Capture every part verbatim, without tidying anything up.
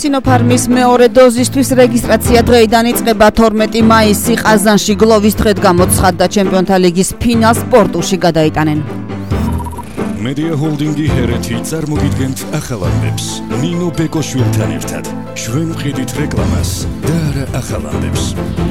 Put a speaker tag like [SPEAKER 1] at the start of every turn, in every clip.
[SPEAKER 1] Sinopharm-ის მეორე დოზისთვის რეგისტრაცია დღეიდან იწყება თორმეტი მაისი ყაზანში გლოვის დღედ გამოცხადდა ჩემპიონთა ლიგის ფინალს სპორტულში გადაიტანენ.
[SPEAKER 2] Media Holding-ი ჰერეთი წარმოგიდგენთ ახალამდებს ნინო ბეკოშვილთან ერთად. Ჩვენ ვყიდით რეკლამას და არა ახალამდებს.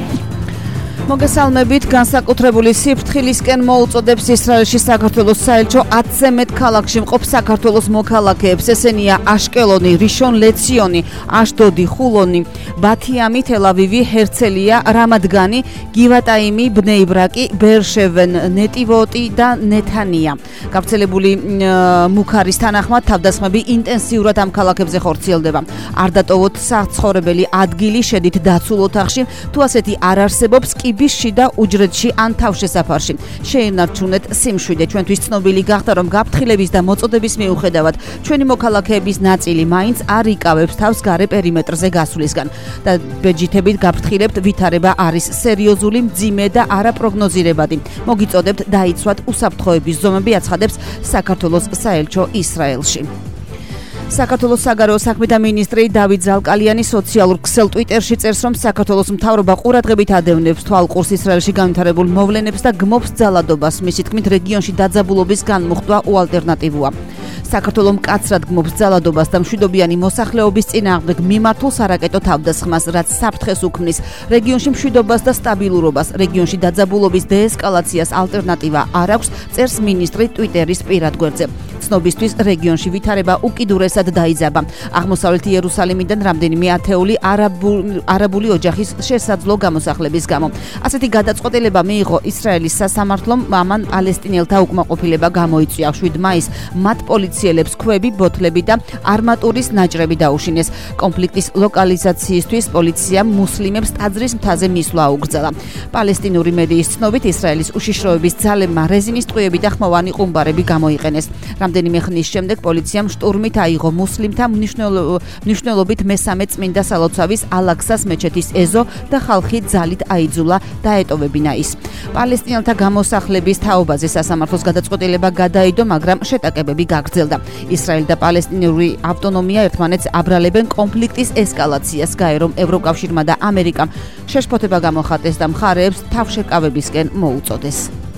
[SPEAKER 1] მოგესალმებით, განსაკუთრებული სიფრთხილისკენ მოუწოდებს ისრაელში საქართველოს საელჩო ათზე მეტ ქალაქში მყოფ საქართველოს მოქალაქეებს. ესენია აშკელონი, რიშონ ლეციონი, აშდოდი, ხულონი, ბათიამი, თელ-ავივი, ჰერცელია, რამადგანი, გივატაიმი, ბნეიბრაკი, ბერშევენ, ნეტივოტი და ნეთანია. გავრცელებული მუქარის თანახმად თავდასხმები ინტენსიურად ამ ქალაქებზე ხორციელდება. არ დატოვოთ საცხოვრებელი ადგილი, შედით დაცულ ოთახში, თუ ასეთი არ არსებობს, კიბის შიდა უჯრედში ან თავშესაფარში. შეინარჩუნეთ სიმშვიდე. ჩვენთვის ცნობილი გახდა, რომ გაფრთხილების და მოწოდების მიუხედავად ჩვენი მოქალაქეების ნაწილი მაინც არ იკავებს თავს გარე პერიმეტრზე გასვლისგან და ბეჯითებით გაფრთხილებთ, ვითარება არის სერიოზული, მძიმე და არაპროგნოზირებადი. მოგიწოდებთ დაიცვათ უსაფრთხოების ზომები, აცხადებს საქართველოს საელჩო ისრაელში. საქართველოს საგარეო საქმეთა მინისტრი დავით ზალკალიანი სოციალურ ქსელ ტვიტერში წერს, რომ საქართველოს მთავრობა ყურადღებით ადევნებს თვალყურს ისრაელში განვითარებულ მოვლენებს და გმობს ძალადობას. მისი თქმით, რეგიონში დაძაბულობის განმუხტვა უალტერნატივოა. საქართველოს მკაცრად გმობს ძალადობას და მშვიდობიანი მოსახლეობის წინააღმდეგ მიმართულ სარაკეტო თავდასხმას, რაც საფრთხეს უქმნის რეგიონში მშვიდობას და სტაბილურობას. რეგიონში დაძაბულობის დეესკალაციას ალტერნატივა არ აქვს, წერს მინისტრი ტვიტერის პირად გვერდზე. ცნობისთვის რეგიონში ვითარება უკიდურესად დაიძაბა. აღმოსავლეთ იერუსალიმიდან რამდენიმე ათეული არაბული, არაბული ოჯახის შესაძლო გამოსახლების გამო. ასეთი გადაწყვეტილება მიიღო ისრაელის სასამართლომ, ამან პალესტინელთა უკმაყოფილება გამოიწვია. შვიდ მაისს მათ პოლიციელებს ქვები, ბოთლები და არმატურის ნაჭრები დაუშინეს. კონფლიქტის ლოკალიზაციისთვის პოლიციამ მუსლიმებს ტაძრის მთაზე მისვლა აუგრძელა. პალესტინური მედიის ცნობით, ისრაელის უშიშროების ძალებმა რეზინის ტყვიები და ხმოვანი ყუმბარები გამოიყენეს. რამდენიმე ხნის შემდეგ პოლიციამ შტურმით აიღო მუსლიმთა მნიშვნელობით მესამე წმინდა სალოცავის ალაქსას მეჩეთის ეზო და ხალხი ძალით აიძულა დაეტოვებინა ის. პალესტინელთა გამოსახლების თაობაზე სასამართლოს გადაწყვეტილება გადაიდო, მაგრამ შეტაკებები გაგრძელდა. ისრაელი და პალესტინური ავტონომია ერთმანეთს აბრალებენ კონფლიქტის ესკალაციას, გაერო ევროკავშირმა და ამერიკამ შეშფოთება გამოხატეს და მხარეებს თავშეკავებისკენ მოუწოდეს.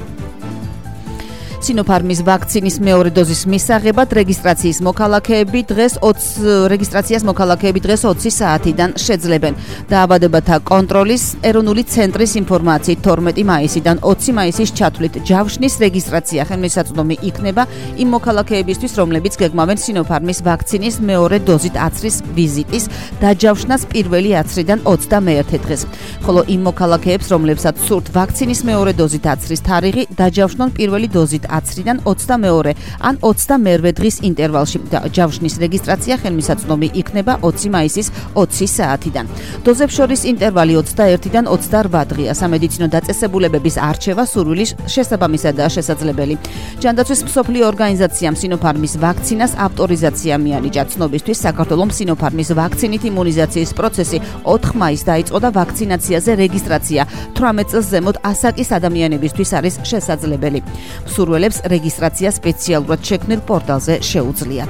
[SPEAKER 1] Sinopharm-ის ვაქცინის მეორე დოზის მისაღებად რეგისტრაციის მოქალაქეები დღეს რეგისტრაციას მოქალაქეები დღეს ოცი საათიდან შეძლებენ. დაავადებათა კონტროლის ეროვნული ცენტრის ინფორმაციით თორმეტი მაისიდან ოცი მაისის ჩათვლით ჯავშნის რეგისტრაცია ხელმისაწვდომი იქნება იმ მოქალაქეებისთვის, რომლებიც გეგმავენ Sinopharm-ის ვაქცინის მეორე დოზით აცრის ვიზიტის დაჯავშნას პირველი აცრიდან ოცდამეერთე დღეს. ხოლო იმ მოქალაქეებს, რომლებსაც სურთ ვაქცინის მეორე დოზით აცრის თარიღი, დაჯავშნონ პირველი დოზით აცრიდან ოცდამეორე ან ოცდამერვე დღის ინტერვალში და ჯავშნის რეგისტრაცია ხელმისაწვდომი იქნება ოცი მაისის ოცი საათიდან. დოზებს შორის ინტერვალი ოცდაერთიდან ოცდარვა დღეა. სამედიცინო დაწესებულებების არჩევა სურვილის შესაბამისადაა შესაძლებელი. ჯანდაცვის მსოფლიო ორგანიზაციამ Sinopharm-ის ვაქცინას ავტორიზაცია მიანიჭა. ცნობისთვის, საქართველოს Sinopharm-ის ვაქცინით იმუნიზაციის პროცესი ოთხ მაისს დაიწყო და ვაქცინაციაზე რეგისტრაცია თვრამეტ წელს ზემოთ ასაკის ადამიანებისთვის არის შესაძლებელი. მსურველებს რეგისტრაცია სპეციალურად შექმნილ პორტალზე შეუძლიათ.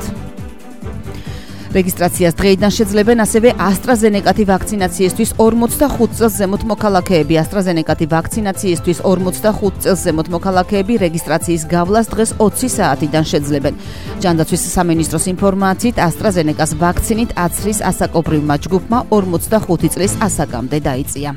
[SPEAKER 1] რეგისტრაციას დღეიდან შეძლებენ ასევე AstraZeneca-ი ვაქცინაციისთვის ორმოცდახუთ წელს ზემოთ მოქალაქეები. AstraZeneca-ი ვაქცინაციისთვის ორმოცდახუთ წელს ზემოთ მოქალაქეები რეგისტრაციის გავლას დღეს ოცი საათიდან შეძლებენ. ჯანდაცვის სამინისტროს ინფორმაციით, AstraZeneca-ს ვაქცინით აცრის ასაკობრივმა ჯგუფმა ორმოცდახუთი წლის ასაკამდე დაიწია.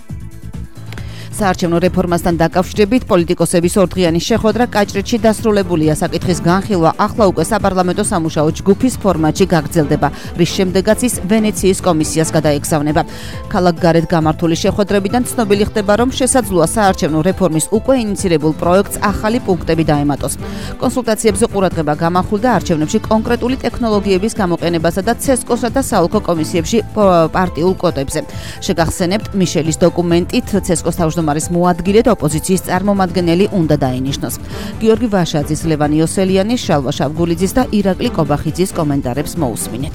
[SPEAKER 1] საარჩევნო რეფორმასთან დაკავშირებით პოლიტიკოსების ორდღიანი შეხვედრა კაჭრეთში დასრულებულია. საკითხის განხილვა ახლა უკვე საპარლამენტო სამუშაო ჯგუფის ფორმატში გაგრძელდება, რის შემდეგაც ის ვენეციის კომისიას გადაეგზავნება. ქალაქგარეთ გამართული შეხვედრებიდან ცნობილი ხდება, რომ შესაძლოა საარჩევნო რეფორმის უკვე ინიცირებულ პროექტს ახალი პუნქტები დაემატოს. კონსულტაციებზე ყურადღება გამახვილდა არჩევნებში კონკრეტული ტექნოლოგიების გამოყენებასა და ცესკოსა და საოლქო კომისიებში პარტიულ კოდებზე. შეგახსენებთ, მიშელის დოკუმენტით ცესკოს თავმჯდომარის მოადგილედ ოპოზიციის წარმომადგენელი უნდა დაინიშნოს. გიორგი ვაშაძის, ლევან იოსელიანის, შალვა შავგულიძის და ირაკლი კობახიძის კომენტარებს მოусმინეთ.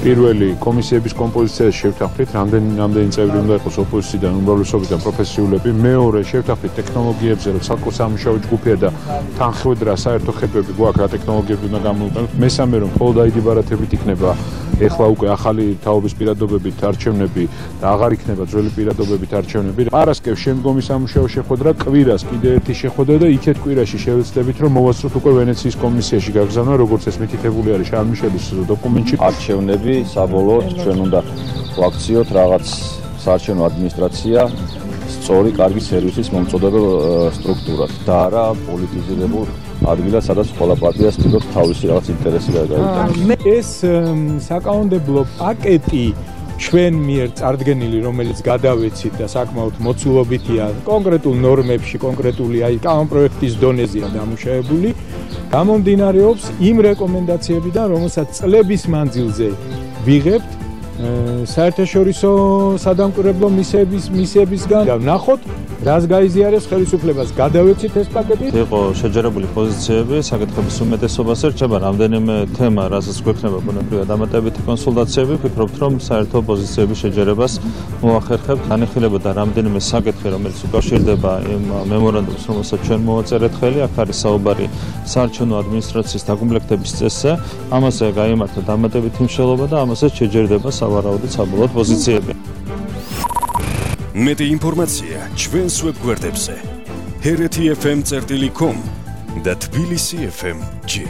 [SPEAKER 3] პირველი კომისიების კომპოზიციაში შევთანხმდით, რამდენი რამდენი წევრი უნდა იყოს ოპოზიციიდან, უმრავლესობიდან პროფესიულები. მეორე შევთანხმდით ტექნოლოგიებზე, რომ საკუთარ სამუშაო ჯგუფია და თანხმდრა საერთო ხედვები გვაქვს რა ტექნოლოგიები უნდა გამოვიყენოთ. მესამე რომ მხოლოდ აიდი ბარათებით იქნება ეხლა უკვე ახალი თაობის პირადობებით არჩევნები და აღარ იქნება ძველი პირადობებით არჩევნები. პარასკევს შემდგომი სამუშაო შეხვედრა, კვირას კიდე ერთი შეხვედრა და იქეთ კვირაში შევეცდებით რომ მოვასწროთ უკვე ვენეციის კომისიაში გაგზავნა, როგორც ეს მითითებული არის შარლ მიშელის დოკუმენტში.
[SPEAKER 4] არჩევნები საბოლოოდ ჩვენ უნდა ვაქციოთ რაღაც საარჩევნო ადმინისტრაცია სწორი, კარგი სერვისის მომწოდებელ სტრუქტურად და არა პოლიტიზირებულ ადგილად, სადაც ყველა პარტიას თვითონ თავისი რაღაც ინტერესი გაიგებს.
[SPEAKER 3] ეს საკანონმდებლო პაკეტი ჩვენ მიერ წარდგენილი, რომელიც გადავეცით და საკმაოდ მოცულობითია, კონკრეტულ ნორმებში, კონკრეტული აი კანონპროექტის დონეზეა დამუშავებული, გამომდინარეობს იმ რეკომენდაციებიდან, რომელსაც წლების მანძილზე ვიღებთ საერთაშორისო სადამკვირვებლო მისიების მისიებისგან. ვნახოთ, რას გაიზიარებს ხელისუფლებას. გადავეცით ეს პაკეტი.
[SPEAKER 5] იყო შეჯერებული პოზიციები საკითხების უმეტესობას ერჩება რამდენიმე თემა, რასაც გვექნება ბუნებრივად დამატებითი კონსულტაციები. ვფიქრობთ, რომ საერთო პოზიციების შეჯერებას მოახერხებთ. განიხილებოდა რამდენიმე საკითხი, რომელიც უკავშირდება იმ მემორანდუმს, რომელსაც ჩვენ მოვაწერეთ ხელი. აქ არის საუბარი საარჩევნო ადმინისტრაციის დაკომპლექტების წესზე. ამაზე გაიმართა დამატებითი მშელობა და ამასაც შეჯერდება სავარაუდოდ საბოლოოდ პოზიციები.
[SPEAKER 2] მეტი ინფორმაცია ჩვენს ვებგვერდებზე ჰერეთი ეფ ემ წერტილი კომ და თბილისი ეფ ემ ჯი.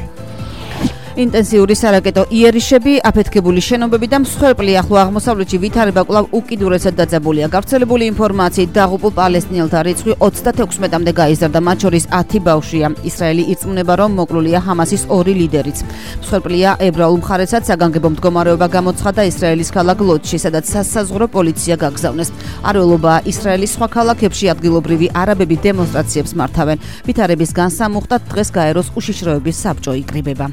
[SPEAKER 1] ინტენსიური სარაკეტო იერიშები, აფეთქებული შენობები და მსხვერპლი ახლო აღმოსავლეთში ვითარება კვლავ უკიდურესად დაძაბულია. გავრცელებული ინფორმაციით დაღუპულ პალესტინელთა რიცხვი ოცდათექვსმეტამდე გაიზარდა, მათ შორის ათი ბავშვია. ისრაელი ირწმუნება, რომ მოკლულია ჰამასის ორი ლიდერიც. მსხვერპლია ებრაულ მხარესაც საგანგებო მდგომარეობა გამოცხადა ისრაელის ქალაქ ლოდში, სადაც სასაზღვრო პოლიცია გაგზავნეს. არეულობა ისრაელის სხვა ქალაქებში ადგილობრივი არაბები დემონსტრაციებს მართავენ. ვითარების განსამუხტად დღეს გაეროს უშიშროების საბჭო იკრიბება.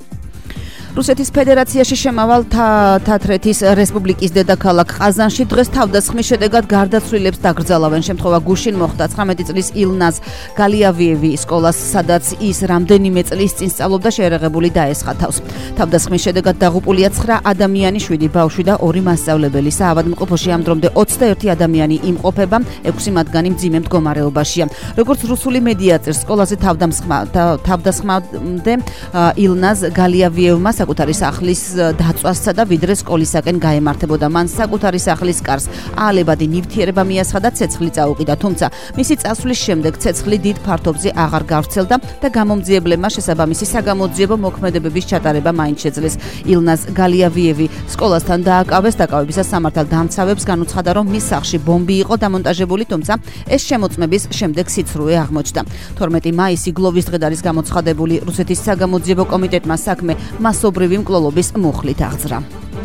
[SPEAKER 1] რუსეთის ფედერაციაში შემავალ თათრეთის რესპუბლიკის დედაქალაქ ყაზანში დღეს თავდასხმის შედეგად გარდაცვლილებს დაკრძალავენ. შემთხვევა გუშინ მოხდა. ცხრამეტი წლის ილნაზ გალიავიევი სკოლას, სადაც ის რამდენიმე წლის წინ სწავლობდა, შეერაღებული დაესხა თავს. თავდასხმის შედეგად დაღუპულია ცხრა ადამიანი, შვიდი ბავშვი და ორი მასწავლებელი. საავადმყოფოში ამ დრომდე ოცდაერთი ადამიანი იმყოფება, ექვსი მათგანი მძიმე მდგომარეობაშია. როგორც რუსული მედია წერს, სკოლაზე თავდასხმამდე ილნაზ გალიავიევმა საკუთარი სახლის დაწვასსა და ვიდრე სკოლისაკენ გაემართებოდა. მან საკუთარი სახლის კარს აალებადი ნივთიერება მიასხა და ცეცხლი წაუყიდა, თუმცა მისი წასვლის შემდეგ ცეცხლი დიდ ფართობზე აღარ გავრცელდა და გამომძიებლებმა შესაბამისი საგამოძიებო მოქმედებების ჩატარება მაინც შეძლეს. ილნაზ გალიავიევი სკოლასთან დააკავეს, დაკავებისას სამართალ დამცავებს განუცხადა, რომ მის სახლში ბომბი იყო დამონტაჟებული, თუმცა ეს შემოწმების შემდეგ სიცრუე აღმოჩნდა. თორმეტი მაისი გლოვის დღედ არის გამოცხადებული. რუსეთის საგამოძიებო კომიტეტმა საქმე მასობრივი მკვლელობის მუხლით აღძრა.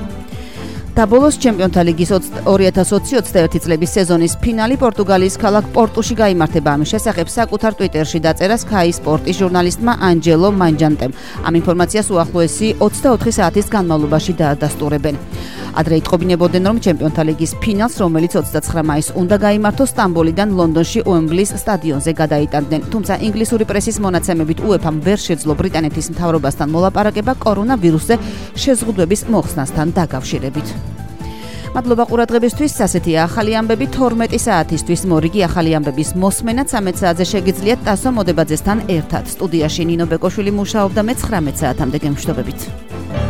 [SPEAKER 1] დაბოლოს ჩემპიონთა ლიგის ორი ათას ოცი ოცდაერთი წლების სეზონის ფინალი პორტუგალიის ქალაქ პორტუში გაიმართება. ამის შესახებ საკუთარ ტვიტერში დაწერა Sky Sport-ის ჟურნალისტმა ანჯელო მანჯანტემ. ამ ინფორმაციას უახლოესი ოცდაოთხი საათის განმავლობაში დაადასტურებენ. ადრე იტყობინებოდნენ, რომ ჩემპიონთა ლიგის ფინალს, რომელიც ოცდაცხრა მაისს უნდა გაიმართოს, სტამბოლიდან ლონდონში უემბლის სტადიონზე გადაიტანდნენ. თუმცა ინგლისური პრესის მონაცემებით უეფამ ვერ შეძლო ბრიტანეთის მთავრობასთან მოლაპარაკება კორონავირუსზე შეზღუდვების მოხსნასთან დაკავშირებით. მადლობა ყურადღებისთვის. ასეთია ახალი ამბები თორმეტი საათისთვის. მორიგი ახალი ამბების მოსმენა ცამეტ საათზე შეგიძლიათ ტასო მოდებაძესთან ერთად. სტუდიაში ნინო ბეკოშვილი მუშაობდა, მე ცხრამეტ საათამდე გემშვიდობებით.